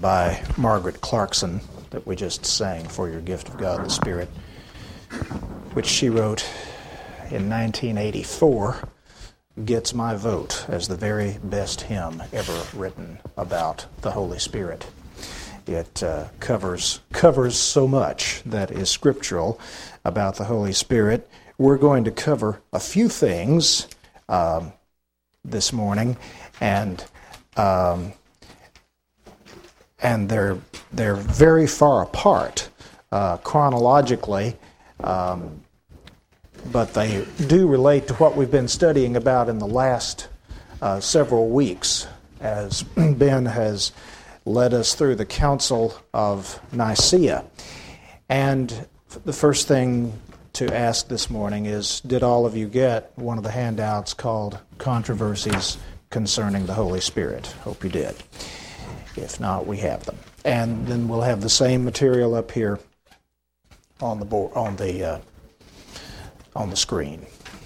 by Margaret Clarkson that we just sang, For Your Gift of God the Spirit, which she wrote in 1984, gets my vote as the very best hymn ever written about the Holy Spirit. It covers so much that is scriptural about the Holy Spirit. We're going to cover a few things this morning, and they're very far apart chronologically, but they do relate to what we've been studying about in the last several weeks, as Ben has led us through the Council of Nicaea. And the first thing to ask this morning is, did all of you get one of the handouts called Controversies Concerning the Holy Spirit? Hope you did. If not, we have them. And then we'll have the same material up here on the board, on the screen.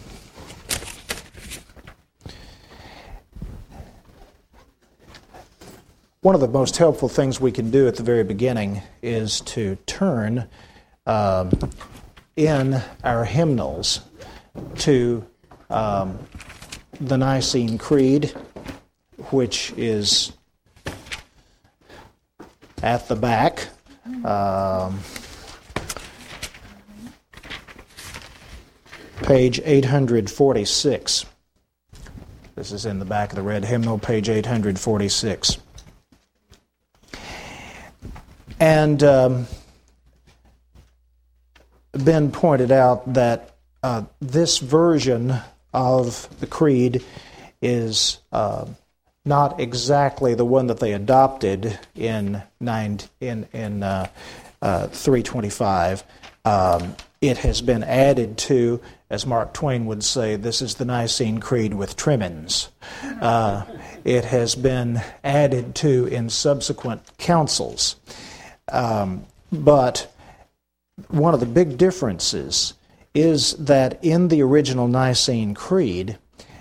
One of the most helpful things we can do at the very beginning is to turn in our hymnals to the Nicene Creed, which is at the back. Page 846. This is in the back of the red hymnal, page 846. And Ben pointed out that this version of the Creed is not exactly the one that they adopted in 325. It has been added to, as Mark Twain would say, this is the Nicene Creed with trimmings. It has been added to in subsequent councils. But one of the big differences is that in the original Nicene Creed,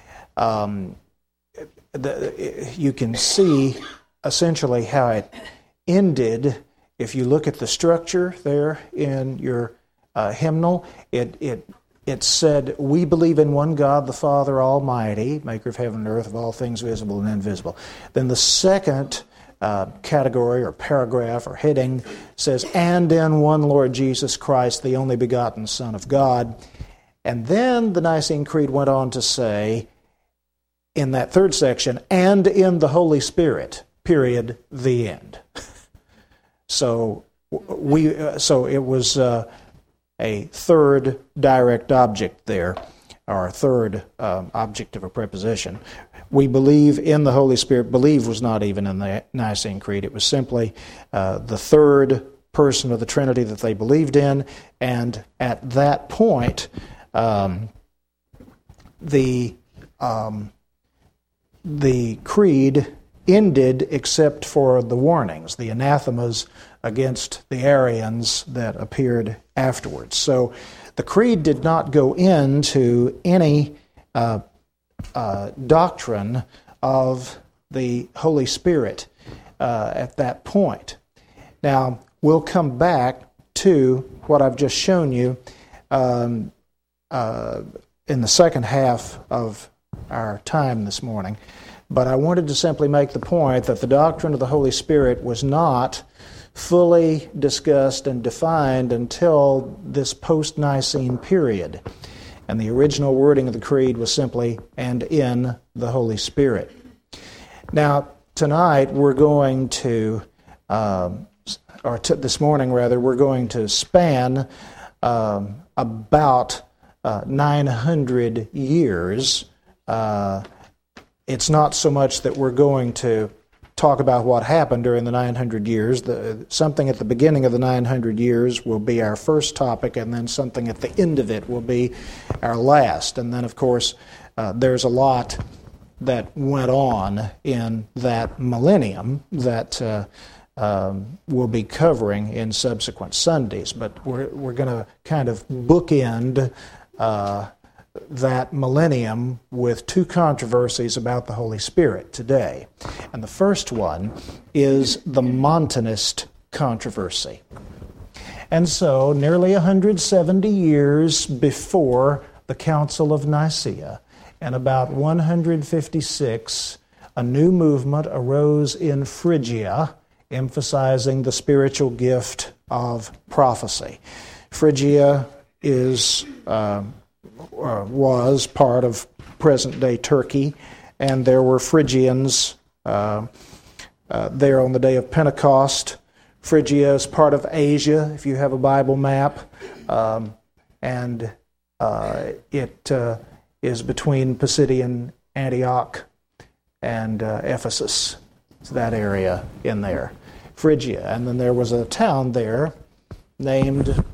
you can see essentially how it ended. If you look at the structure there in your hymnal, it said, "We believe in one God, the Father Almighty, maker of heaven and earth, of all things visible and invisible." Then the second category or paragraph or heading says, "And in one Lord Jesus Christ, the only begotten Son of God." And then the Nicene Creed went on to say, in that third section, "And in the Holy Spirit, period, the end." So it was a third direct object there, or a third object of a preposition. We believe in the Holy Spirit. Believe was not even in the Nicene Creed. It was simply the third person of the Trinity that they believed in, and at that point, the creed ended except for the warnings, the anathemas against the Arians that appeared afterwards. So the creed did not go into any doctrine of the Holy Spirit at that point. Now, we'll come back to what I've just shown you in the second half of our time this morning. But I wanted to simply make the point that the doctrine of the Holy Spirit was not fully discussed and defined until this post-Nicene period. And the original wording of the Creed was simply, "And in the Holy Spirit." Now, tonight we're going to, this morning rather, we're going to span about 900 years. It's not so much that we're going to talk about what happened during the 900 years. Something at the beginning of the 900 years will be our first topic, and then something at the end of it will be our last. And then, of course, there's a lot that went on in that millennium that we'll be covering in subsequent Sundays. But we're going to kind of bookend that millennium with two controversies about the Holy Spirit today. And the first one is the Montanist controversy. And so, nearly 170 years before the Council of Nicaea, in about 156, a new movement arose in Phrygia, emphasizing the spiritual gift of prophecy. Phrygia was part of present-day Turkey, and there were Phrygians there on the day of Pentecost. Phrygia is part of Asia, if you have a Bible map, and it is between Pisidian Antioch and Ephesus. It's that area in there, Phrygia. And then there was a town there named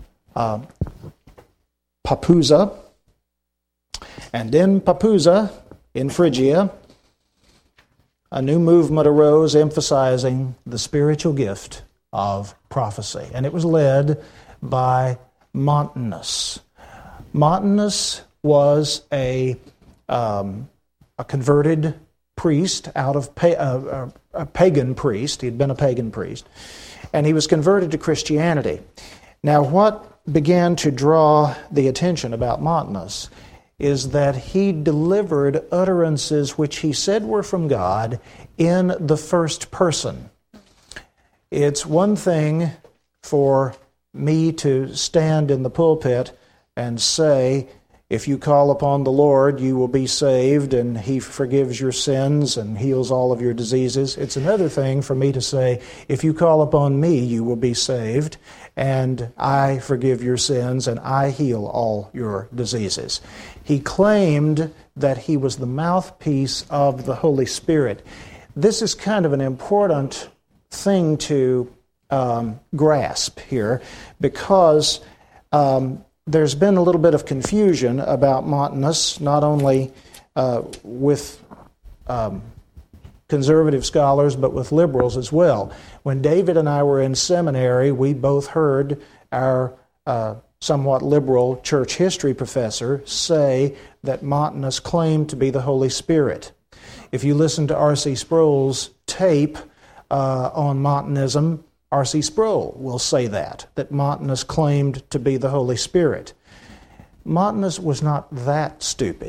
Papusa. And in Papusa, in Phrygia, a new movement arose emphasizing the spiritual gift of prophecy. And it was led by Montanus. Montanus was a converted priest out of a pagan priest. He had been a pagan priest. And he was converted to Christianity. Now, what began to draw the attention about Montanus is that he delivered utterances which he said were from God in the first person. It's one thing for me to stand in the pulpit and say, if you call upon the Lord, you will be saved, and He forgives your sins and heals all of your diseases. It's another thing for me to say, if you call upon me, you will be saved, and I forgive your sins, and I heal all your diseases. He claimed that he was the mouthpiece of the Holy Spirit. This is kind of an important thing to grasp here, because there's been a little bit of confusion about Montanus, not only with conservative scholars, but with liberals as well. When David and I were in seminary, we both heard our somewhat liberal church history professor say that Montanus claimed to be the Holy Spirit. If you listen to R.C. Sproul's tape on Montanism, R.C. Sproul will say that Montanus claimed to be the Holy Spirit. Montanus was not that stupid,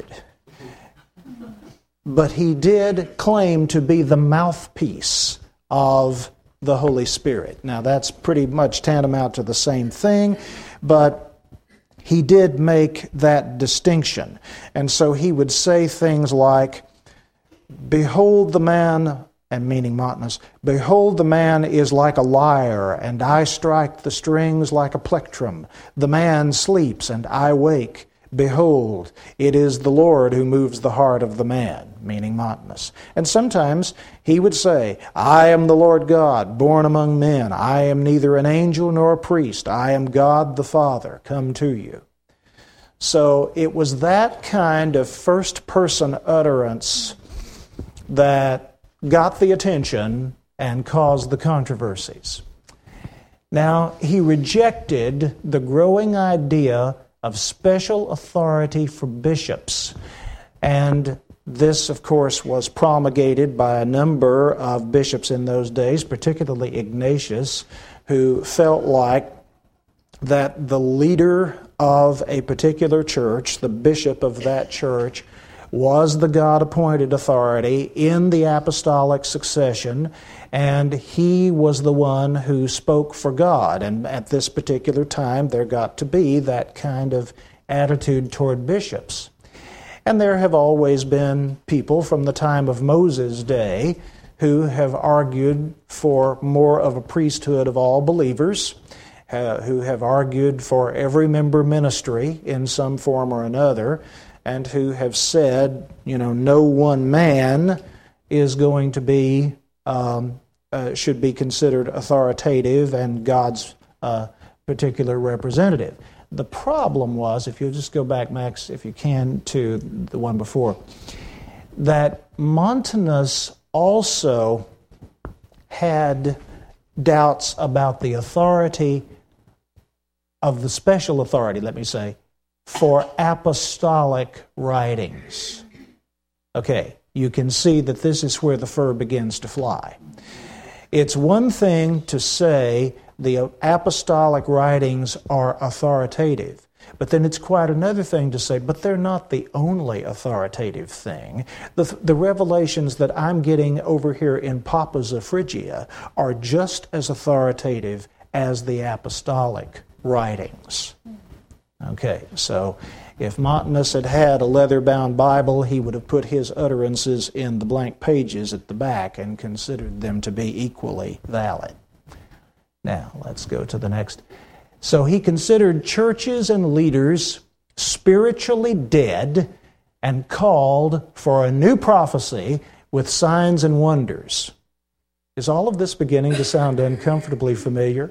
but he did claim to be the mouthpiece of the Holy Spirit. Now, that's pretty much tantamount to the same thing, but he did make that distinction. And so he would say things like, "Behold the man," and meaning Montanus, "behold, the man is like a lyre, and I strike the strings like a plectrum. The man sleeps, and I wake. Behold, it is the Lord who moves the heart of the man," meaning Montanus. And sometimes he would say, "I am the Lord God, born among men. I am neither an angel nor a priest. I am God the Father, come to you." So it was that kind of first-person utterance that got the attention and caused the controversies. Now, he rejected the growing idea of special authority for bishops. And this, of course, was promulgated by a number of bishops in those days, particularly Ignatius, who felt like that the leader of a particular church, the bishop of that church, was the God-appointed authority in the apostolic succession, and he was the one who spoke for God. And at this particular time, there got to be that kind of attitude toward bishops. And there have always been people from the time of Moses' day who have argued for more of a priesthood of all believers, who have argued for every member ministry in some form or another, and who have said, no one man is going to be, should be considered authoritative and God's particular representative. The problem was, if you'll just go back, Max, if you can, to the one before, that Montanus also had doubts about the authority of the special authority, let me say, for apostolic writings. Okay, you can see that this is where the fur begins to fly. It's one thing to say the apostolic writings are authoritative, but then it's quite another thing to say, but they're not the only authoritative thing. The revelations that I'm getting over here in Papusa, Phrygia, are just as authoritative as the apostolic writings. Okay, so if Montanus had had a leather-bound Bible, he would have put his utterances in the blank pages at the back and considered them to be equally valid. Now, let's go to the next. So he considered churches and leaders spiritually dead and called for a new prophecy with signs and wonders. Is all of this beginning to sound uncomfortably familiar?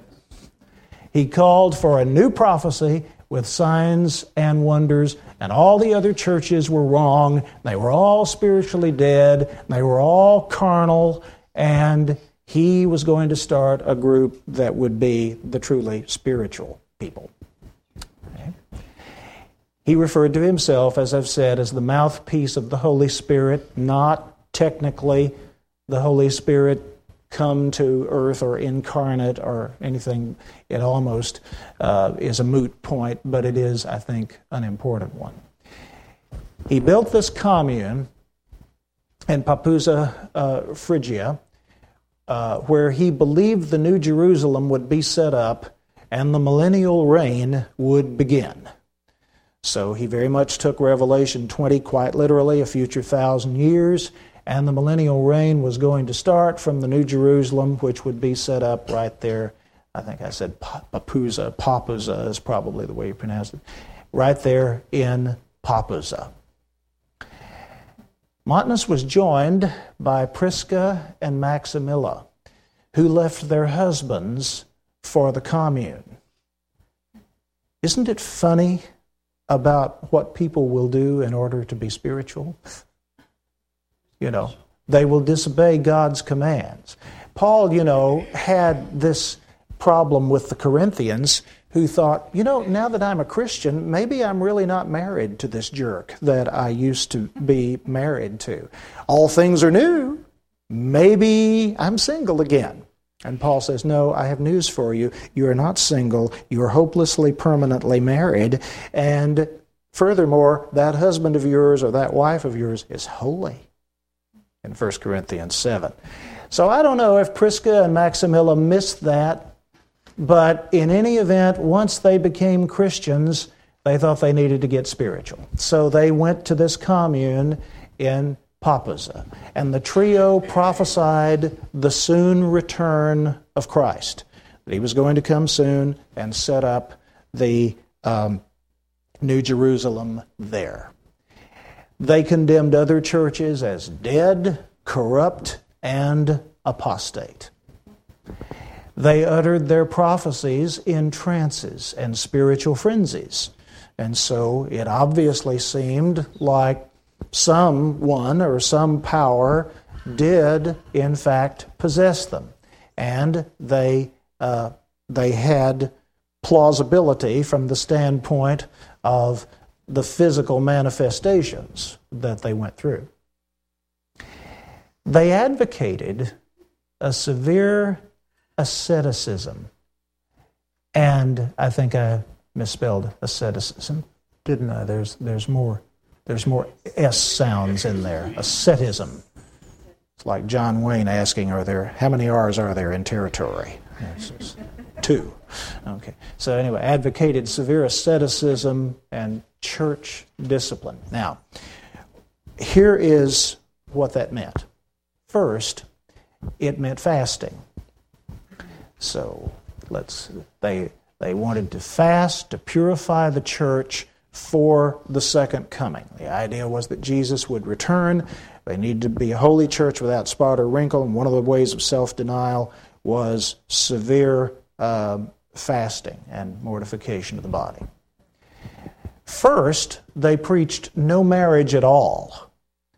He called for a new prophecy with signs and wonders, and all the other churches were wrong. They were all spiritually dead. They were all carnal, and he was going to start a group that would be the truly spiritual people. Okay. He referred to himself, as I've said, as the mouthpiece of the Holy Spirit, not technically the Holy Spirit come to earth or incarnate or anything. It almost is a moot point, but it is, I think, an important one. He built this commune in Papusa, Phrygia, where he believed the New Jerusalem would be set up and the millennial reign would begin. So he very much took Revelation 20 quite literally, a future 1,000 years, and the millennial reign was going to start from the New Jerusalem, which would be set up right there. I think I said Papusa is probably the way you pronounce it. Right there in Papusa. Montanus was joined by Prisca and Maximilla, who left their husbands for the commune. Isn't it funny about what people will do in order to be spiritual? They will disobey God's commands. Paul, had this problem with the Corinthians who thought, now that I'm a Christian, maybe I'm really not married to this jerk that I used to be married to. All things are new. Maybe I'm single again. And Paul says, no, I have news for you. You are not single. You are hopelessly, permanently married. And furthermore, that husband of yours or that wife of yours is holy. In 1 Corinthians 7. So I don't know if Prisca and Maximilla missed that, but in any event, once they became Christians, they thought they needed to get spiritual. So they went to this commune in Papusa, and the trio prophesied the soon return of Christ, that he was going to come soon and set up the New Jerusalem there. They condemned other churches as dead, corrupt, and apostate. They uttered their prophecies in trances and spiritual frenzies. And so it obviously seemed like someone or some power did, in fact, possess them. And they had plausibility from the standpoint of the physical manifestations that they went through. They advocated a severe asceticism. And I think I misspelled asceticism, didn't I? There's more S sounds in there. Ascetism. It's like John Wayne asking, how many R's are there in territory? It's 2. Okay. So anyway, advocated severe asceticism and church discipline. Now, here is what that meant. First, it meant fasting. So they wanted to fast to purify the church for the second coming. The idea was that Jesus would return. They needed to be a holy church without spot or wrinkle, and one of the ways of self-denial was severe fasting and mortification of the body. First, they preached no marriage at all.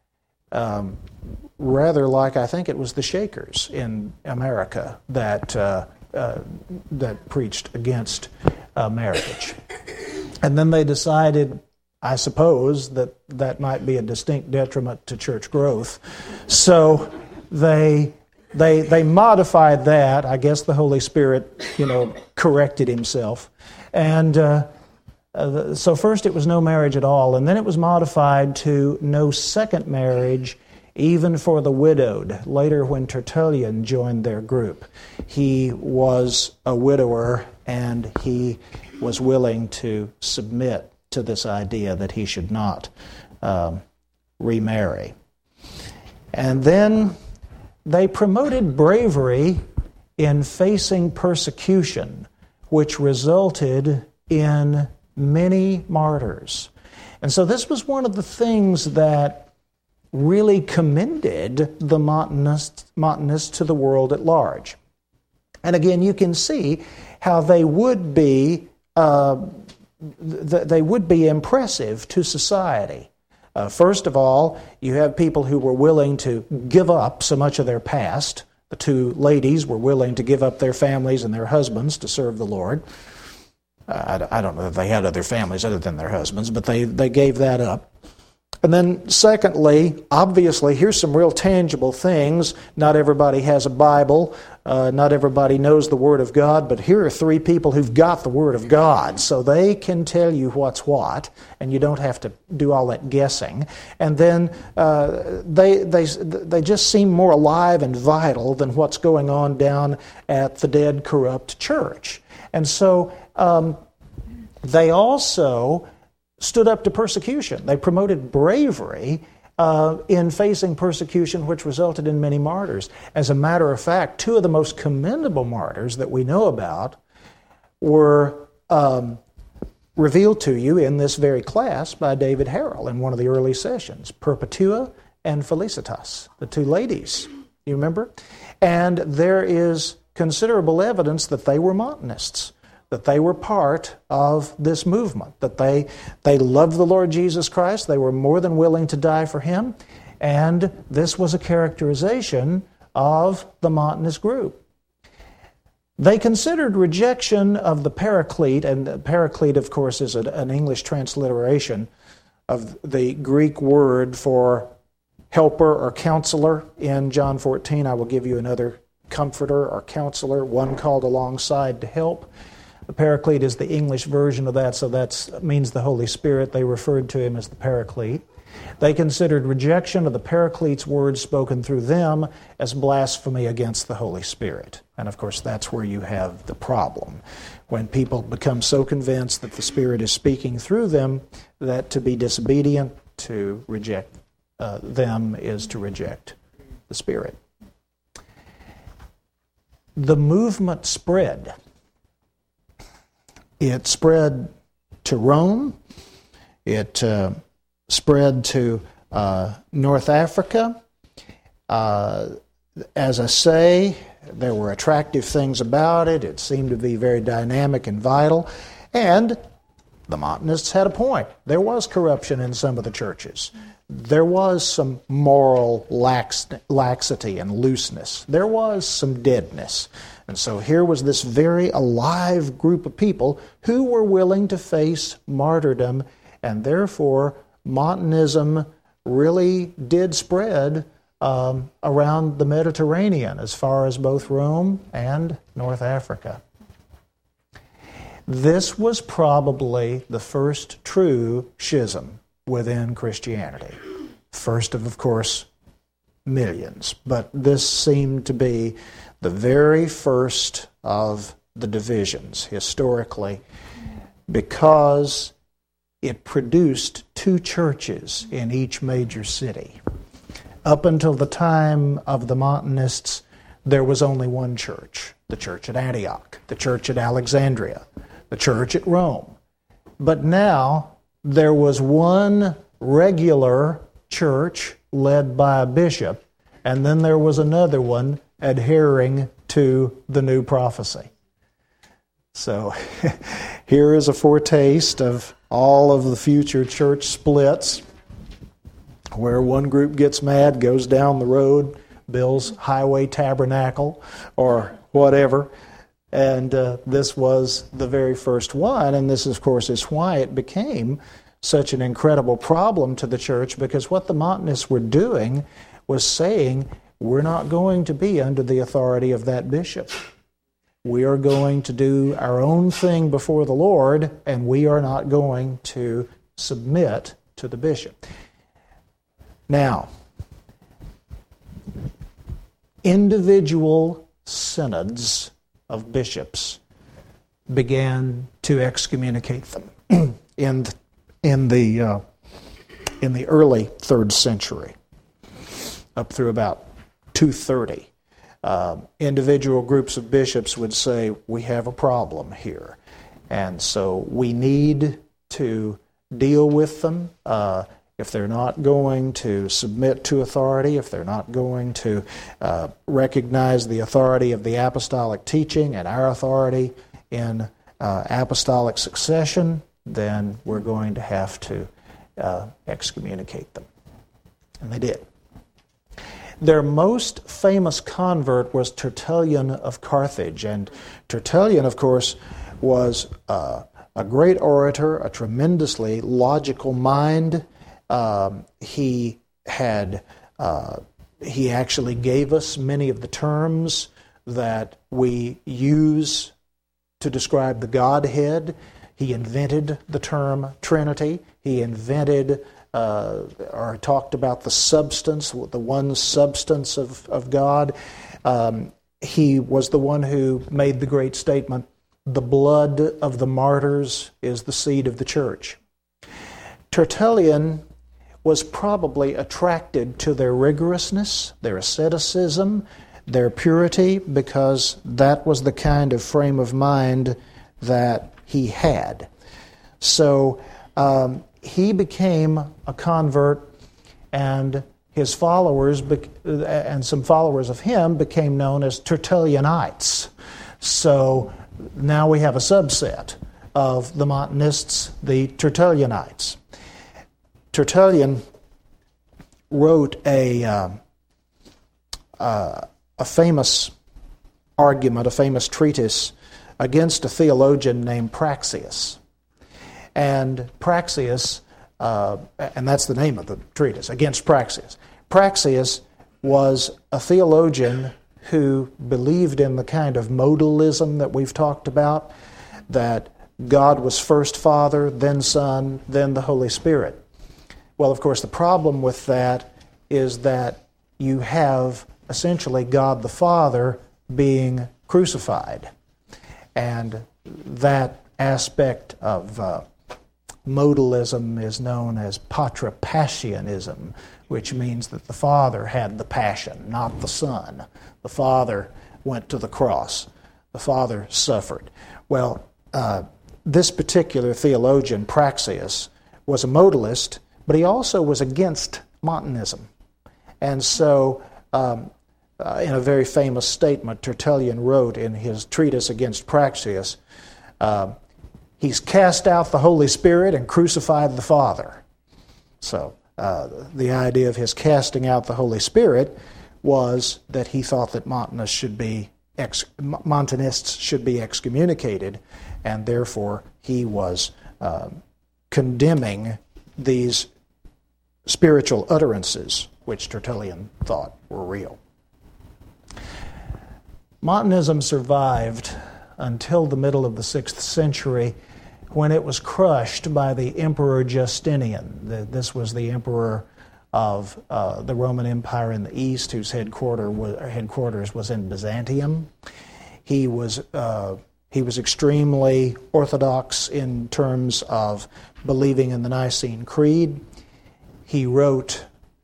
Rather like, I think it was the Shakers in America that preached against marriage. And then they decided, I suppose, that that might be a distinct detriment to church growth. So they modified that. I guess the Holy Spirit, corrected himself. And so first it was no marriage at all, and then it was modified to no second marriage, even for the widowed. Later, when Tertullian joined their group, he was a widower, and he was willing to submit to this idea that he should not remarry. And then they promoted bravery in facing persecution, which resulted in many martyrs. And so this was one of the things that really commended the Montanists to the world at large. And again, you can see how they would be impressive to society. First of all, you have people who were willing to give up so much of their past. The two ladies were willing to give up their families and their husbands to serve the Lord. I don't know if they had other families other than their husbands, but they gave that up. And then secondly, obviously, here's some real tangible things. Not everybody has a Bible. Not everybody knows the Word of God, but here are three people who've got the Word of God, so they can tell you what's what, and you don't have to do all that guessing. And then they just seem more alive and vital than what's going on down at the dead, corrupt church. And so they also stood up to persecution. They promoted bravery in facing persecution, which resulted in many martyrs. As a matter of fact, two of the most commendable martyrs that we know about were revealed to you in this very class by David Harrell in one of the early sessions, Perpetua and Felicitas, the two ladies. You remember? And there is considerable evidence that they were Montanists, that they were part of this movement, that they loved the Lord Jesus Christ, they were more than willing to die for Him, and this was a characterization of the Montanist group. They considered rejection of the Paraclete, and Paraclete, of course, is an English transliteration of the Greek word for helper or counselor. In John 14, I will give you another comforter or counselor, one called alongside to help. The Paraclete is the English version of that, so that means the Holy Spirit. They referred to Him as the Paraclete. They considered rejection of the Paraclete's words spoken through them as blasphemy against the Holy Spirit. And of course, that's where you have the problem. When people become so convinced that the Spirit is speaking through them, that to be disobedient, to reject them, is to reject the Spirit. The movement spread. It spread to Rome. It spread to North Africa. As I say, there were attractive things about it. It seemed to be very dynamic and vital. And the Montanists had a point. There was corruption in some of the churches. There was some moral laxity and looseness. There was some deadness. And so here was this very alive group of people who were willing to face martyrdom, and therefore Montanism really did spread around the Mediterranean as far as both Rome and North Africa. This was probably the first true schism within Christianity. First of course, millions. But this seemed to be the very first of the divisions historically, because it produced two churches in each major city. Up until the time of the Montanists, there was only one church, the church at Antioch, the church at Alexandria, the church at Rome. But now there was one regular church led by a bishop, and then there was another one adhering to the new prophecy. So here is a foretaste of all of the future church splits, where one group gets mad, goes down the road, builds Highway Tabernacle or whatever, And this was the very first one, and this, of course, is why it became such an incredible problem to the church, because what the Montanists were doing was saying, we're not going to be under the authority of that bishop. We are going to do our own thing before the Lord, and we are not going to submit to the bishop. Now, individual synods of bishops began to excommunicate them in the early 3rd century, up through about 230. Individual groups of bishops would say, we have a problem here, and so we need to deal with them. If they're not going to submit to authority, if they're not going to recognize the authority of the apostolic teaching and our authority in apostolic succession, then we're going to have to excommunicate them. And they did. Their most famous convert was Tertullian of Carthage. And Tertullian, of course, was a great orator, a tremendously logical mind. He actually gave us many of the terms that we use to describe the Godhead. He invented the term Trinity. He invented or talked about the substance, the one substance of God. He was the one who made the great statement, the blood of the martyrs is the seed of the church. Tertullian was probably attracted to their rigorousness, their asceticism, their purity, because that was the kind of frame of mind that he had. So he became a convert, and his followers, and some followers of him, became known as Tertullianites. So now we have a subset of the Montanists, the Tertullianites. Tertullian wrote a famous argument, a famous treatise against a theologian named Praxeas. And Praxeas, and that's the name of the treatise, against Praxeas. Praxeas was a theologian who believed in the kind of modalism that we've talked about, that God was first Father, then Son, then the Holy Spirit. Well, of course, the problem with that is that you have essentially God the Father being crucified. And that aspect of modalism is known as patripassianism, which means that the Father had the passion, not the Son. The Father went to the cross. The Father suffered. Well, this particular theologian, Praxeas, was a modalist, but he also was against Montanism. And so, in a very famous statement, Tertullian wrote in his treatise against Praxeas, he's cast out the Holy Spirit and crucified the Father. So, the idea of his casting out the Holy Spirit was that he thought that Montanists should be excommunicated, and therefore he was condemning these spiritual utterances which Tertullian thought were real. Montanism survived until the middle of the 6th century, when it was crushed by the Emperor Justinian. This was the emperor of the Roman Empire in the East, whose headquarters was in Byzantium. He was extremely orthodox in terms of believing in the Nicene Creed. He built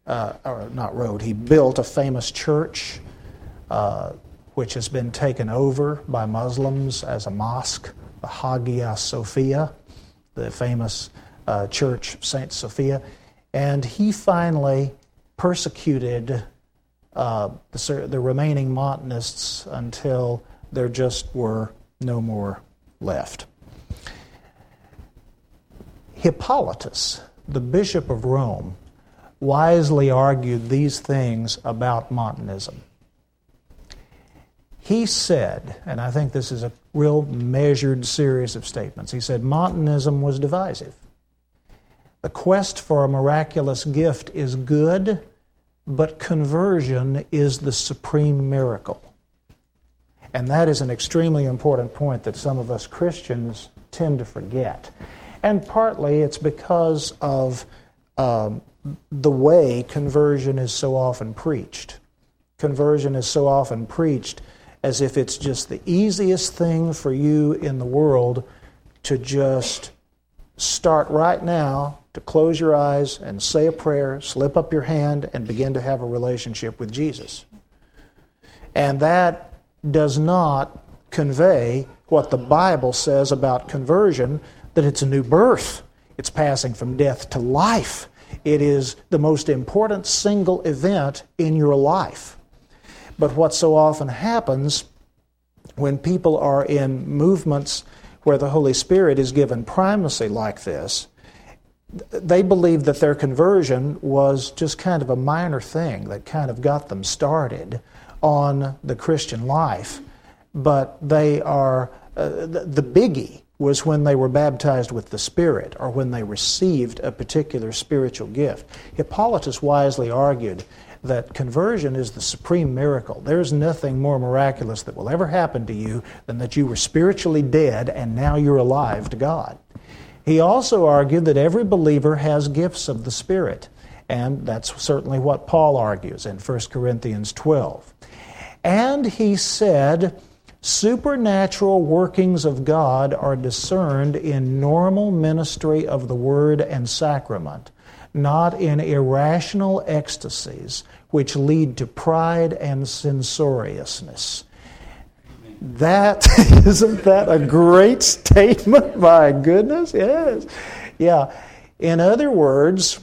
a famous church which has been taken over by Muslims as a mosque, the Hagia Sophia, the famous church of Saint Sophia. And he finally persecuted the remaining Montanists until there just were no more left. Hippolytus, the Bishop of Rome, wisely argued these things about Montanism. He said, and I think this is a real measured series of statements, he said, Montanism was divisive. The quest for a miraculous gift is good, but conversion is the supreme miracle. And that is an extremely important point that some of us Christians tend to forget. And partly it's because of the way conversion is so often preached. Conversion is so often preached as if it's just the easiest thing for you in the world to just start right now, to close your eyes and say a prayer, slip up your hand, and begin to have a relationship with Jesus. And that does not convey what the Bible says about conversion, that it's a new birth. It's passing from death to life. It is the most important single event in your life. But what so often happens when people are in movements where the Holy Spirit is given primacy like this, they believe that their conversion was just kind of a minor thing that kind of got them started on the Christian life. But they are, the biggie was when they were baptized with the Spirit or when they received a particular spiritual gift. Hippolytus wisely argued that conversion is the supreme miracle. There's nothing more miraculous that will ever happen to you than that you were spiritually dead and now you're alive to God. He also argued that every believer has gifts of the Spirit, and that's certainly what Paul argues in 1 Corinthians 12. And he said, supernatural workings of God are discerned in normal ministry of the Word and sacrament, not in irrational ecstasies which lead to pride and censoriousness. That, isn't that a great statement? My goodness, yes. Yeah. In other words,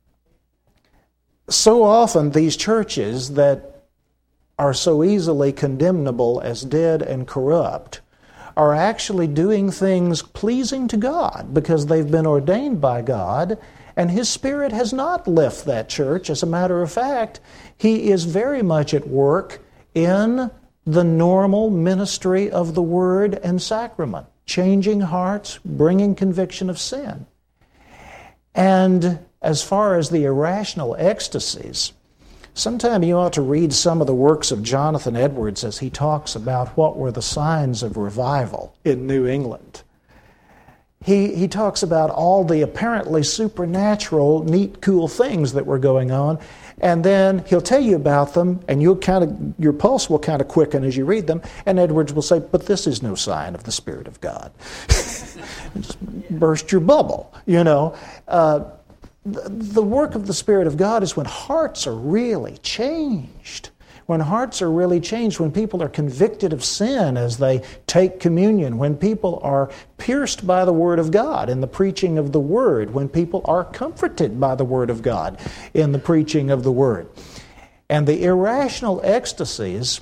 so often these churches that are so easily condemnable as dead and corrupt are actually doing things pleasing to God because they've been ordained by God, and His Spirit has not left that church. As a matter of fact, He is very much at work in the normal ministry of the Word and Sacrament, changing hearts, bringing conviction of sin. And as far as the irrational ecstasies, sometime you ought to read some of the works of Jonathan Edwards as he talks about what were the signs of revival in New England. He talks about all the apparently supernatural, neat, cool things that were going on, and then he'll tell you about them, and your pulse will kind of quicken as you read them, and Edwards will say, but this is no sign of the Spirit of God. Just burst your bubble, you know. The work of the Spirit of God is when hearts are really changed. When hearts are really changed, when people are convicted of sin as they take communion, when people are pierced by the Word of God in the preaching of the Word, when people are comforted by the Word of God in the preaching of the Word. And the irrational ecstasies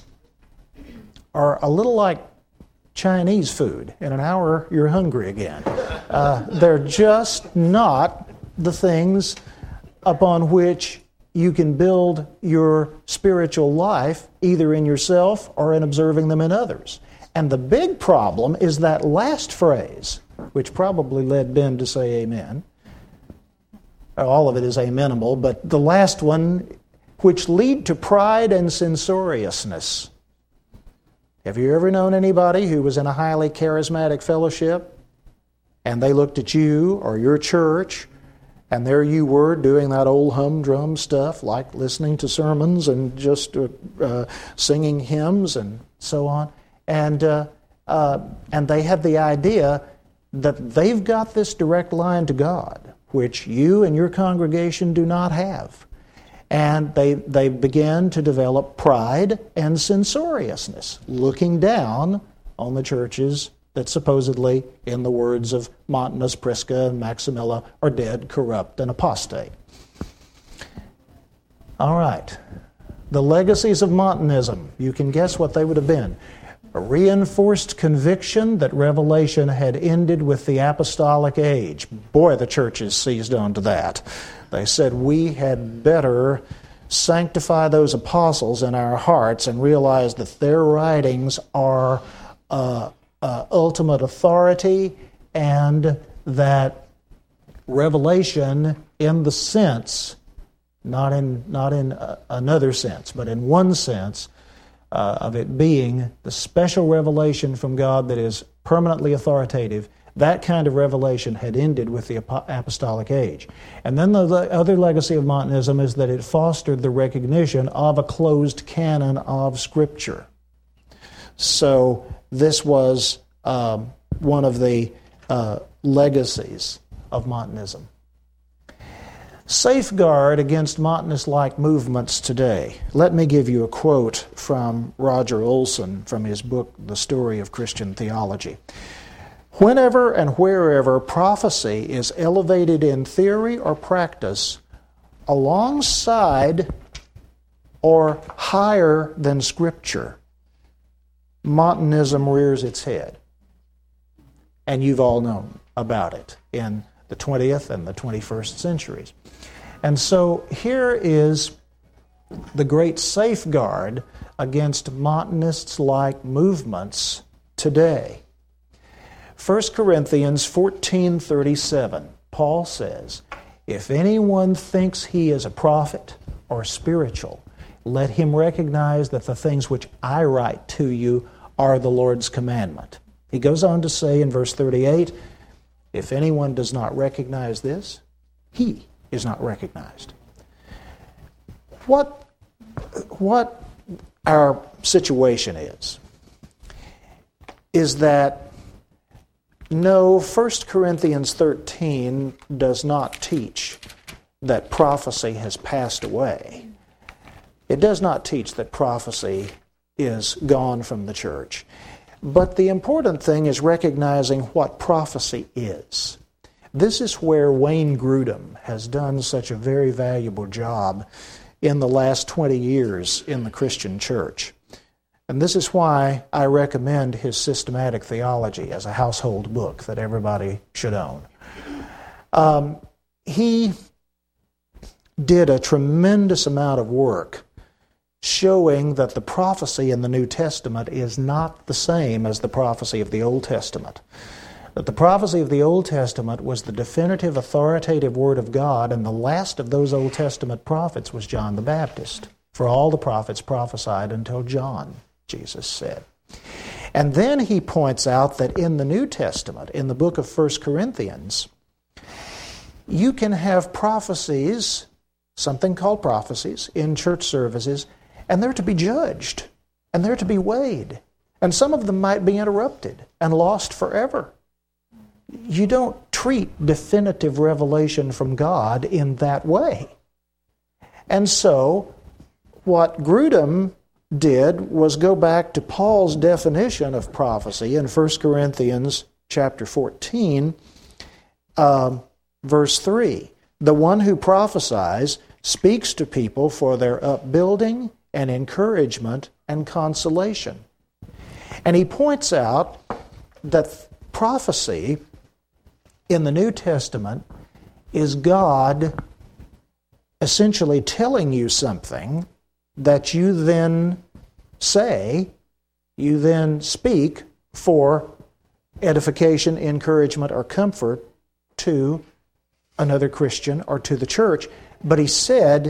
are a little like Chinese food. In an hour, you're hungry again. They're just not the things upon which you can build your spiritual life, either in yourself or in observing them in others. And the big problem is that last phrase, which probably led Ben to say amen. All of it is amenable, but the last one, which lead to pride and censoriousness. Have you ever known anybody who was in a highly charismatic fellowship and they looked at you or your church, and there you were doing that old humdrum stuff like listening to sermons and just singing hymns and so on. And they have the idea that they've got this direct line to God, which you and your congregation do not have. And they began to develop pride and censoriousness, looking down on the churches that supposedly, in the words of Montanus, Prisca, and Maximilla, are dead, corrupt, and apostate. All right. The legacies of Montanism, you can guess what they would have been. A reinforced conviction that revelation had ended with the apostolic age. Boy, the churches seized on to that. They said, we had better sanctify those apostles in our hearts and realize that their writings are ultimate authority, and that revelation in the sense, not in another sense, but in one sense, of it being the special revelation from God that is permanently authoritative, that kind of revelation had ended with the apostolic age. And then the other legacy of Montanism is that it fostered the recognition of a closed canon of Scripture. So this was one of the legacies of Montanism. Safeguard against Montanist-like movements today. Let me give you a quote from Roger Olson from his book, The Story of Christian Theology. Whenever and wherever prophecy is elevated in theory or practice alongside or higher than Scripture, Montanism rears its head. And you've all known about it in the 20th and the 21st centuries. And so here is the great safeguard against Montanists-like movements today. 1 Corinthians 14:37, Paul says, "If anyone thinks he is a prophet or spiritual, let him recognize that the things which I write to you are the Lord's commandment." He goes on to say in verse 38, "If anyone does not recognize this, he is not recognized." What our situation is that no, 1 Corinthians 13 does not teach that prophecy has passed away. It does not teach that prophecy is gone from the church. But the important thing is recognizing what prophecy is. This is where Wayne Grudem has done such a very valuable job in the last 20 years in the Christian church. And this is why I recommend his Systematic Theology as a household book that everybody should own. He did a tremendous amount of work showing that the prophecy in the New Testament is not the same as the prophecy of the Old Testament. That the prophecy of the Old Testament was the definitive, authoritative Word of God, and the last of those Old Testament prophets was John the Baptist. For all the prophets prophesied until John, Jesus said. And then he points out that in the New Testament, in the book of 1 Corinthians, you can have prophecies, something called prophecies, in church services, and they're to be judged, and they're to be weighed. And some of them might be interrupted and lost forever. You don't treat definitive revelation from God in that way. And so, what Grudem did was go back to Paul's definition of prophecy in 1 Corinthians chapter 14, verse 3. The one who prophesies speaks to people for their upbuilding and encouragement and consolation. And he points out that prophecy in the New Testament is God essentially telling you something that you then say, you then speak for edification, encouragement, or comfort to another Christian or to the church. But he said,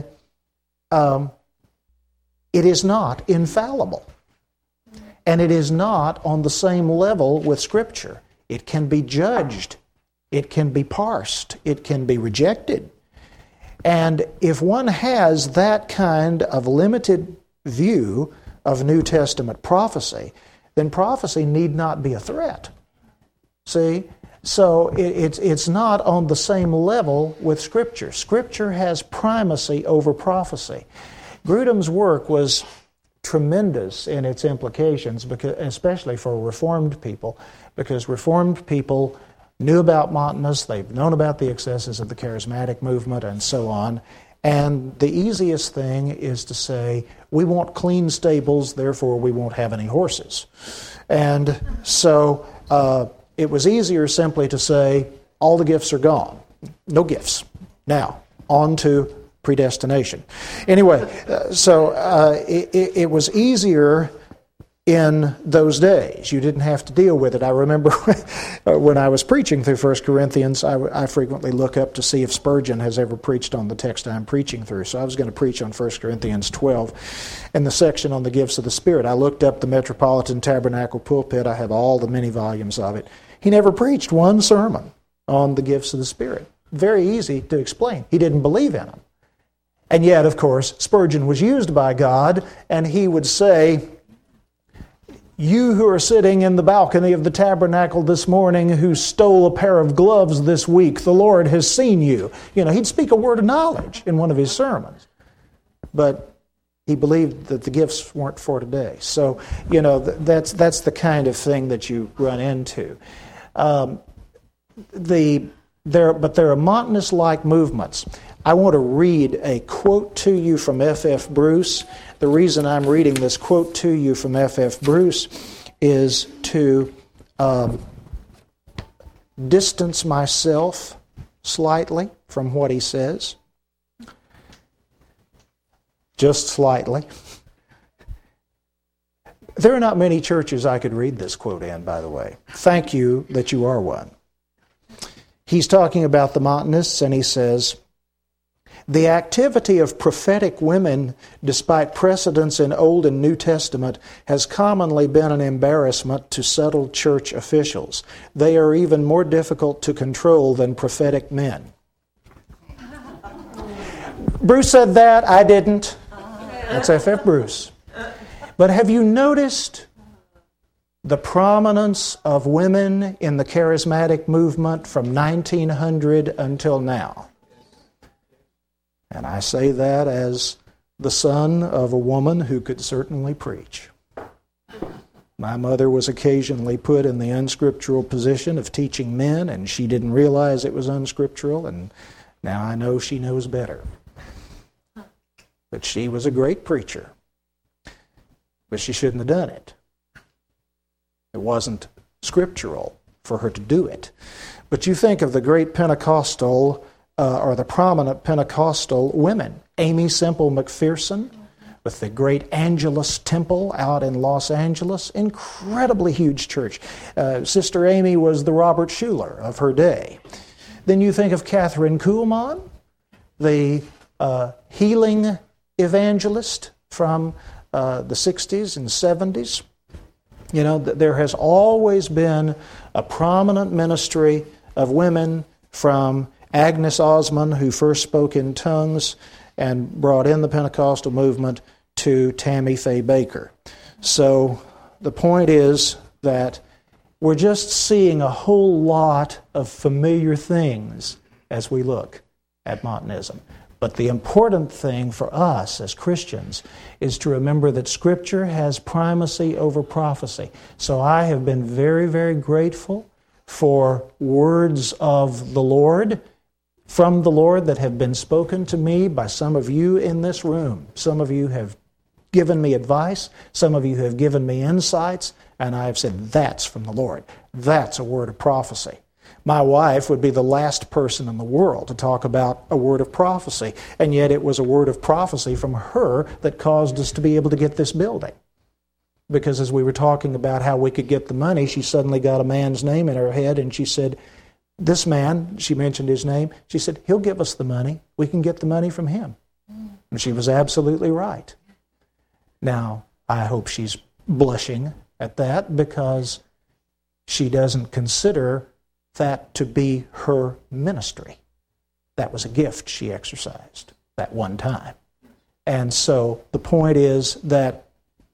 it is not infallible. And it is not on the same level with Scripture. It can be judged. It can be parsed. It can be rejected. And if one has that kind of limited view of New Testament prophecy, then prophecy need not be a threat. See? So it's not on the same level with Scripture. Scripture has primacy over prophecy. Grudem's work was tremendous in its implications, because, especially for Reformed people, because Reformed people knew about Montanists, they've known about the excesses of the charismatic movement and so on, and the easiest thing is to say, we want clean stables, therefore we won't have any horses. And so it was easier simply to say, all the gifts are gone. No gifts. Now, on to predestination. Anyway, it was easier in those days. You didn't have to deal with it. I remember when I was preaching through 1 Corinthians, I frequently look up to see if Spurgeon has ever preached on the text I'm preaching through. So I was going to preach on 1 Corinthians 12 in the section on the gifts of the Spirit. I looked up the Metropolitan Tabernacle pulpit. I have all the many volumes of it. He never preached one sermon on the gifts of the Spirit. Very easy to explain. He didn't believe in them. And yet, of course, Spurgeon was used by God, and he would say, "You who are sitting in the balcony of the tabernacle this morning who stole a pair of gloves this week, the Lord has seen you." He'd speak a word of knowledge in one of his sermons. But he believed that the gifts weren't for today. So, that's the kind of thing that you run into. But there are Montanist-like movements. I want to read a quote to you from F.F. Bruce. The reason I'm reading this quote to you from F.F. Bruce is to distance myself slightly from what he says. Just slightly. There are not many churches I could read this quote in, by the way. Thank you that you are one. He's talking about the Montanists, and he says, "The activity of prophetic women, despite precedents in Old and New Testament, has commonly been an embarrassment to settled church officials. They are even more difficult to control than prophetic men." Bruce said that, I didn't. That's F.F. Bruce. But have you noticed the prominence of women in the charismatic movement from 1900 until now? And I say that as the son of a woman who could certainly preach. My mother was occasionally put in the unscriptural position of teaching men, and she didn't realize it was unscriptural, and now I know she knows better. But she was a great preacher. But she shouldn't have done it. It wasn't scriptural for her to do it. But you think of the great Pentecostal or the prominent Pentecostal women. Aimee Semple McPherson with the great Angelus Temple out in Los Angeles. Incredibly huge church. Sister Aimee was the Robert Schuller of her day. Then you think of Catherine Kuhlman, the healing evangelist from the 60s and 70s. There has always been a prominent ministry of women, from Agnes Osmond, who first spoke in tongues and brought in the Pentecostal movement, to Tammy Faye Baker. So the point is that we're just seeing a whole lot of familiar things as we look at Montanism. But the important thing for us as Christians is to remember that Scripture has primacy over prophecy. So I have been very, very grateful for words of the Lord, from the Lord, that have been spoken to me by some of you in this room. Some of you have given me advice. Some of you have given me insights. And I have said, that's from the Lord. That's a word of prophecy. My wife would be the last person in the world to talk about a word of prophecy, and yet it was a word of prophecy from her that caused us to be able to get this building. Because as we were talking about how we could get the money, she suddenly got a man's name in her head, and she said, this man, she mentioned his name, she said, he'll give us the money. We can get the money from him. And she was absolutely right. Now, I hope she's blushing at that, because she doesn't consider that to be her ministry. That was a gift she exercised that one time. And so the point is that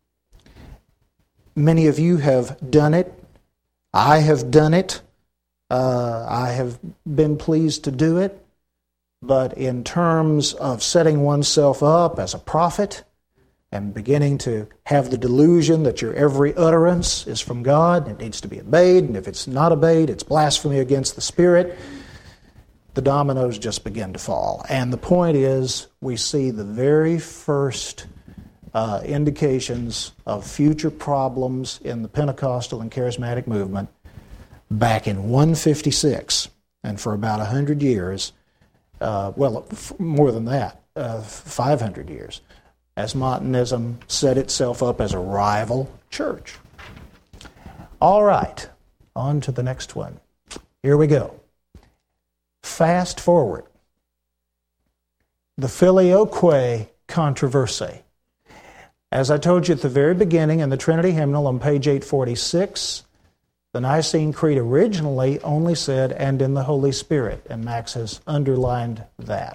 many of you have done it. I have done it. I have been pleased to do it. But in terms of setting oneself up as a prophet and beginning to have the delusion that your every utterance is from God, and it needs to be obeyed, and if it's not obeyed, it's blasphemy against the Spirit, the dominoes just begin to fall. And the point is, we see the very first indications of future problems in the Pentecostal and Charismatic movement back in 156. And for about 100 years, more than that, 500 years, as Montanism set itself up as a rival church. All right, on to the next one. Here we go. Fast forward. The Filioque controversy. As I told you at the very beginning in the Trinity hymnal on page 846, the Nicene Creed originally only said, "and in the Holy Spirit," and Max has underlined that.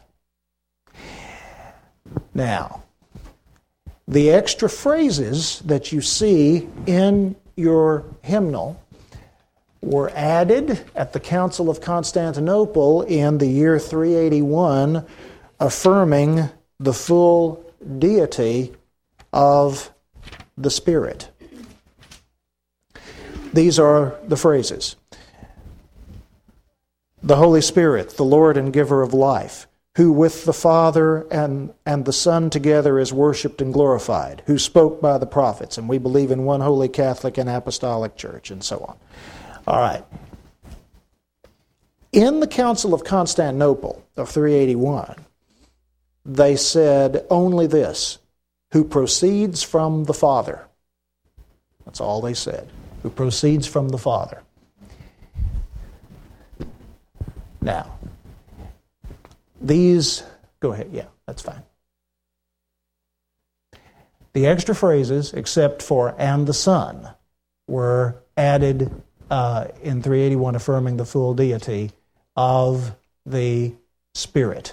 Now, the extra phrases that you see in your hymnal were added at the Council of Constantinople in the year 381, affirming the full deity of the Spirit. These are the phrases. The Holy Spirit, the Lord and giver of life, who with the Father and the Son together is worshipped and glorified, who spoke by the prophets, and we believe in one holy Catholic and Apostolic Church, and so on. All right. In the Council of Constantinople of 381, they said only this, who proceeds from the Father. That's all they said, who proceeds from the Father. Now, these, go ahead, yeah, that's fine. The extra phrases, except for "and the Son," were added in 381, affirming the full deity of the Spirit.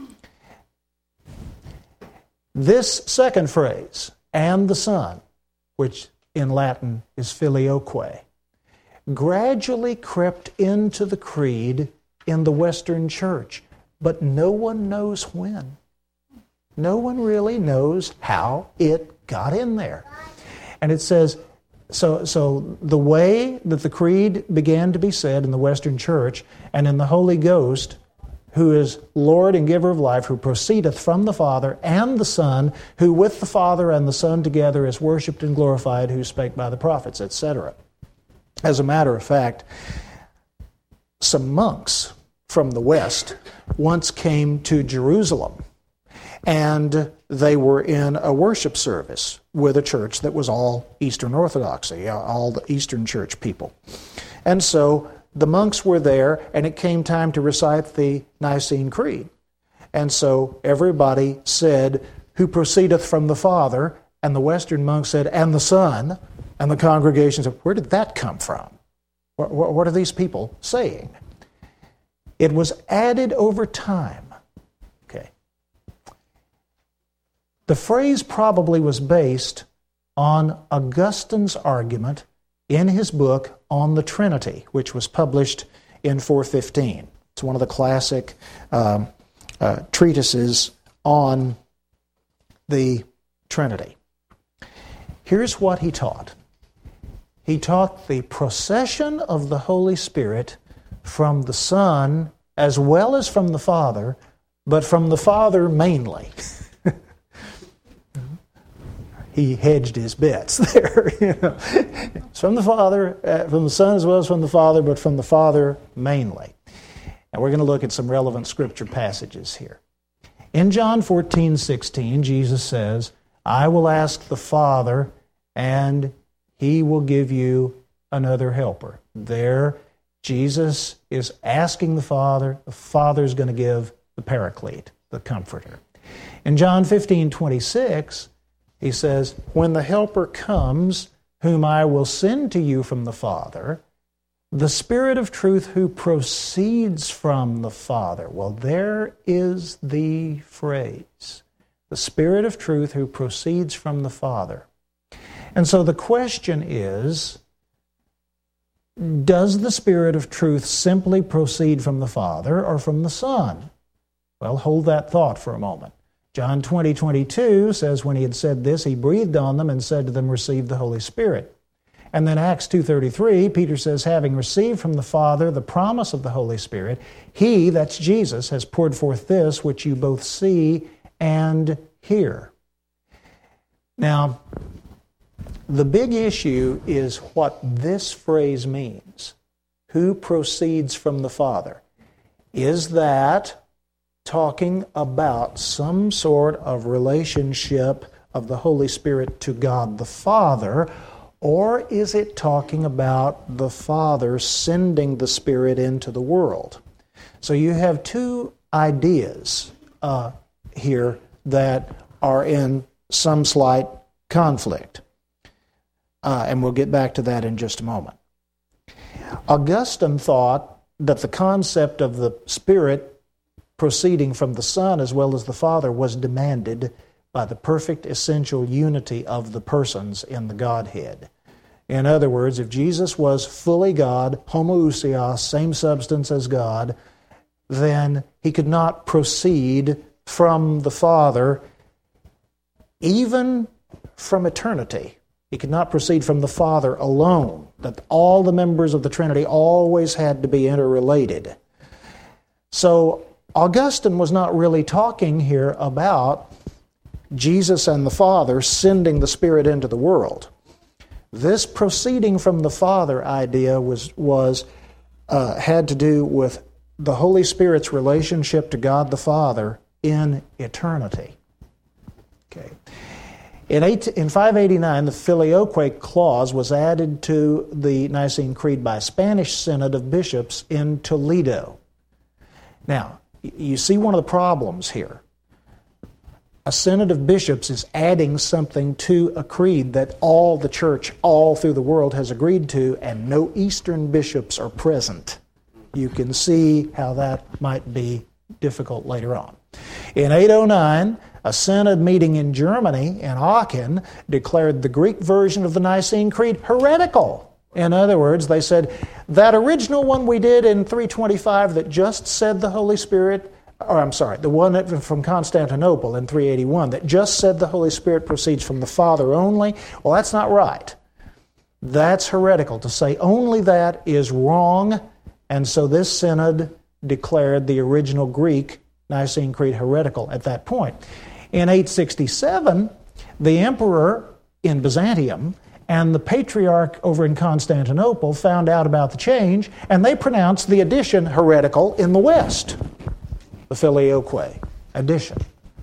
This second phrase, "and the Son," which in Latin is Filioque, gradually crept into the creed in the Western Church, but no one knows when. No one really knows how it got in there. And it says, so the way that the creed began to be said in the Western Church, and in the Holy Ghost, who is Lord and giver of life, who proceedeth from the Father, and the Son, who with the Father and the Son together is worshipped and glorified, who spake by the prophets, etc. As a matter of fact, some monks from the West once came to Jerusalem, and they were in a worship service with a church that was all Eastern Orthodoxy, all the Eastern Church people. And so the monks were there, and it came time to recite the Nicene Creed. And so everybody said, "who proceedeth from the Father," and the Western monks said, "and the Son," and the congregation said, "where did that come from? What are these people saying?" It was added over time. Okay. The phrase probably was based on Augustine's argument in his book on the Trinity, which was published in 415. It's one of the classic treatises on the Trinity. Here's what he taught. He taught the procession of the Holy Spirit from the Son as well as from the Father, but from the Father mainly. He hedged his bets there. It's from the Father, from the Son as well as from the Father, but from the Father mainly. And we're going to look at some relevant Scripture passages here. In John 14:16, Jesus says, "I will ask the Father, and He will give you another helper." There, Jesus is asking the Father's going to give the Paraclete, the Comforter. In John 15:26, he says, "When the Helper comes, whom I will send to you from the Father, the Spirit of truth who proceeds from the Father." Well, there is the phrase. The Spirit of truth who proceeds from the Father. And so the question is, does the Spirit of truth simply proceed from the Father or from the Son? Well, hold that thought for a moment. John 20:22 says, when he had said this, he breathed on them and said to them, "Receive the Holy Spirit." And then Acts 2:33, Peter says, having received from the Father the promise of the Holy Spirit, He, that's Jesus, has poured forth this which you both see and hear. Now, the big issue is what this phrase means. Who proceeds from the Father? Is that talking about some sort of relationship of the Holy Spirit to God the Father, or is it talking about the Father sending the Spirit into the world? So you have two ideas here that are in some slight conflict. And we'll get back to that in just a moment. Augustine thought that the concept of the Spirit proceeding from the Son as well as the Father was demanded by the perfect essential unity of the persons in the Godhead. In other words, if Jesus was fully God, homoousios, same substance as God, then he could not proceed from the Father even from eternity. He could not proceed from the Father alone, that all the members of the Trinity always had to be interrelated. So Augustine was not really talking here about Jesus and the Father sending the Spirit into the world. This proceeding from the Father idea had to do with the Holy Spirit's relationship to God the Father in eternity. Okay. In 589, the Filioque clause was added to the Nicene Creed by a Spanish synod of bishops in Toledo. Now, you see one of the problems here. A synod of bishops is adding something to a creed that all the church all through the world has agreed to, and no Eastern bishops are present. You can see how that might be difficult later on. In 809, a synod meeting in Germany, in Aachen, declared the Greek version of the Nicene Creed heretical. In other words, they said, that original one we did in 325 that just said the Holy Spirit, the one from Constantinople in 381 that just said the Holy Spirit proceeds from the Father only, well, that's not right. That's heretical. To say only that is wrong, and so this synod declared the original Greek Nicene Creed heretical at that point. In 867, the emperor in Byzantium and the patriarch over in Constantinople found out about the change, and they pronounced the addition heretical in the West, the Filioque addition.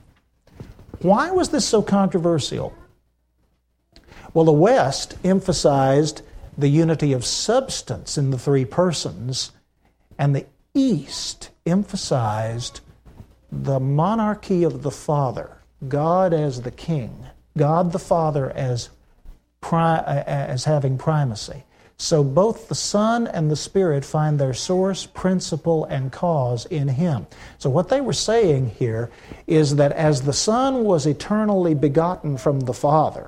Why was this so controversial? Well, the West emphasized the unity of substance in the three persons, and the East emphasized the monarchy of the Father, God as the King, God the Father as having primacy. So both the Son and the Spirit find their source, principle, and cause in Him. So what they were saying here is that as the Son was eternally begotten from the Father,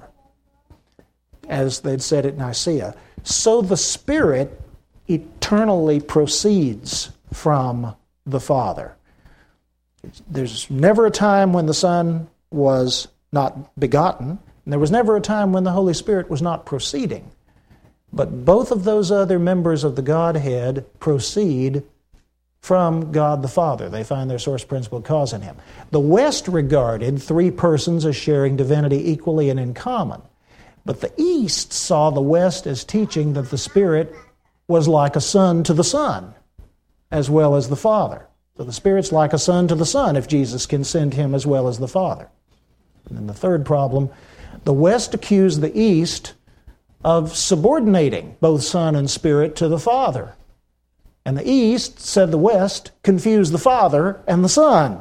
as they'd said at Nicaea, so the Spirit eternally proceeds from the Father. There's never a time when the Son was not begotten, and there was never a time when the Holy Spirit was not proceeding. But both of those other members of the Godhead proceed from God the Father. They find their source, principle, cause in Him. The West regarded three persons as sharing divinity equally and in common. But the East saw the West as teaching that the Spirit was like a son to the Son, as well as the Father. So the Spirit's like a son to the Son if Jesus can send Him as well as the Father. And then the third problem, the West accused the East of subordinating both Son and Spirit to the Father. And the East, said the West, confused the Father and the Son.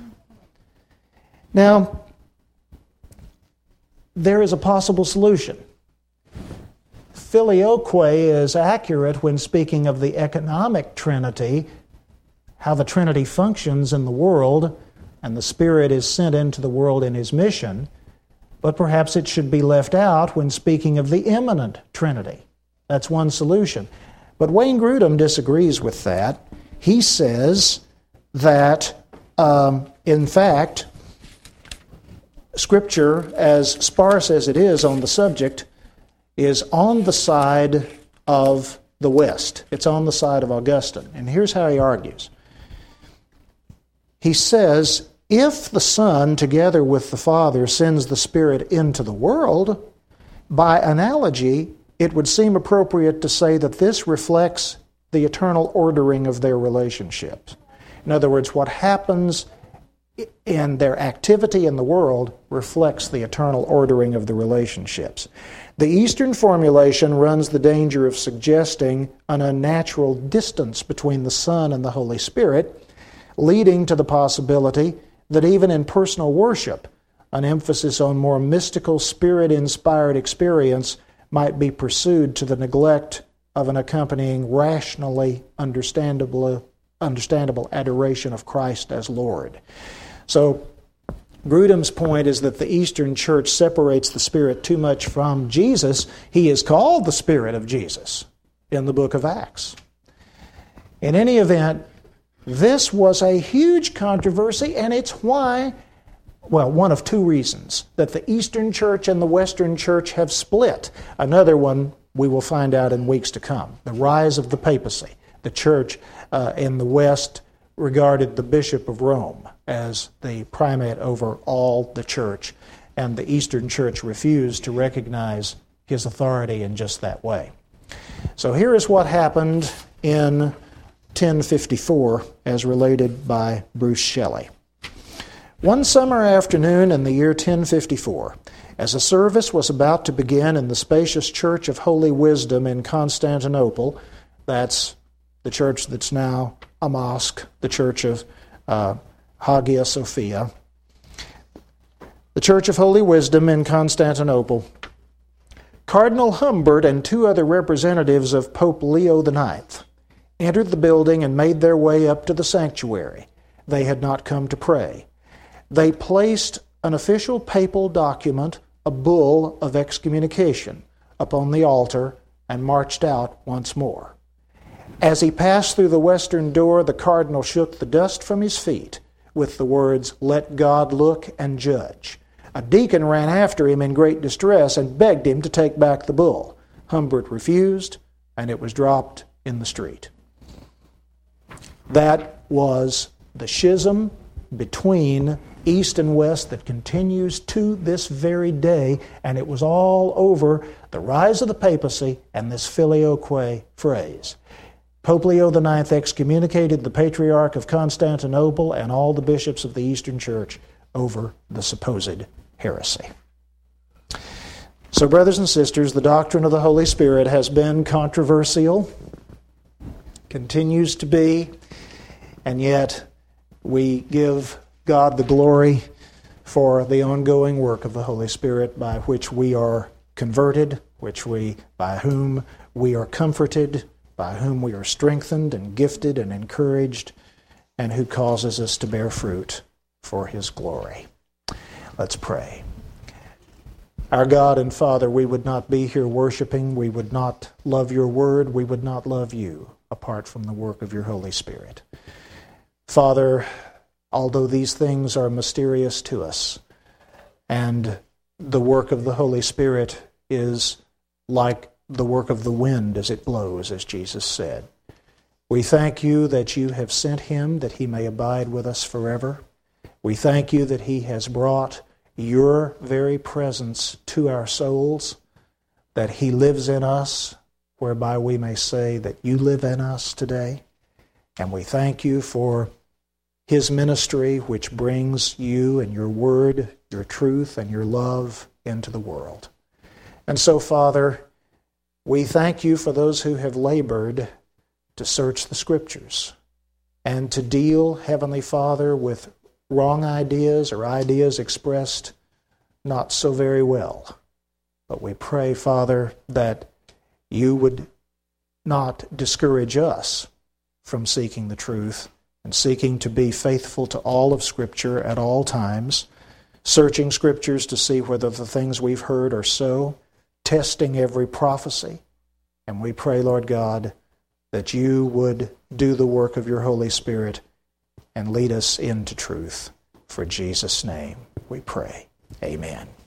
Now, there is a possible solution. Filioque is accurate when speaking of the economic Trinity, how the Trinity functions in the world, and the Spirit is sent into the world in His mission, but perhaps it should be left out when speaking of the immanent Trinity. That's one solution. But Wayne Grudem disagrees with that. He says that, in fact, Scripture, as sparse as it is on the subject, is on the side of the West. It's on the side of Augustine. And here's how he argues. He says, if the Son, together with the Father, sends the Spirit into the world, by analogy, it would seem appropriate to say that this reflects the eternal ordering of their relationships. In other words, what happens and their activity in the world reflects the eternal ordering of the relationships. The Eastern formulation runs the danger of suggesting an unnatural distance between the Son and the Holy Spirit, leading to the possibility that even in personal worship, an emphasis on more mystical, Spirit-inspired experience might be pursued to the neglect of an accompanying rationally understandable adoration of Christ as Lord. So, Grudem's point is that the Eastern Church separates the Spirit too much from Jesus. He is called the Spirit of Jesus in the book of Acts. In any event, this was a huge controversy, and it's why, well, one of two reasons, that the Eastern Church and the Western Church have split. Another one we will find out in weeks to come, the rise of the papacy. The Church in the West regarded the Bishop of Rome as the primate over all the Church, and the Eastern Church refused to recognize his authority in just that way. So here is what happened in 1054 as related by Bruce Shelley. One summer afternoon in the year 1054, as a service was about to begin in the spacious Church of Holy Wisdom in Constantinople, that's the church that's now a mosque, the Church of Hagia Sophia, the Church of Holy Wisdom in Constantinople, Cardinal Humbert and two other representatives of Pope Leo IX entered the building and made their way up to the sanctuary. They had not come to pray. They placed an official papal document, a bull of excommunication, upon the altar and marched out once more. As he passed through the western door, the cardinal shook the dust from his feet with the words, "Let God look and judge." A deacon ran after him in great distress and begged him to take back the bull. Humbert refused, and it was dropped in the street. That was the schism between East and West that continues to this very day, and it was all over the rise of the papacy and this filioque phrase. Pope Leo IX excommunicated the Patriarch of Constantinople and all the bishops of the Eastern Church over the supposed heresy. So, brothers and sisters, the doctrine of the Holy Spirit has been controversial, continues to be, and yet we give God the glory for the ongoing work of the Holy Spirit by which we are converted, by whom we are comforted, by whom we are strengthened and gifted and encouraged, and who causes us to bear fruit for His glory. Let's pray. Our God and Father, we would not be here worshiping, we would not love your word, we would not love you apart from the work of your Holy Spirit. Father, although these things are mysterious to us, and the work of the Holy Spirit is like the work of the wind as it blows, as Jesus said, we thank you that you have sent him that he may abide with us forever. We thank you that he has brought your very presence to our souls, that he lives in us, whereby we may say that you live in us today. And we thank you for his ministry, which brings you and your word, your truth, and your love into the world. And so, Father, we thank you for those who have labored to search the Scriptures and to deal, Heavenly Father, with wrong ideas or ideas expressed not so very well. But we pray, Father, that you would not discourage us from seeking the truth and seeking to be faithful to all of Scripture at all times, searching Scriptures to see whether the things we've heard are so, testing every prophecy. And we pray, Lord God, that you would do the work of your Holy Spirit and lead us into truth. For Jesus' name we pray. Amen.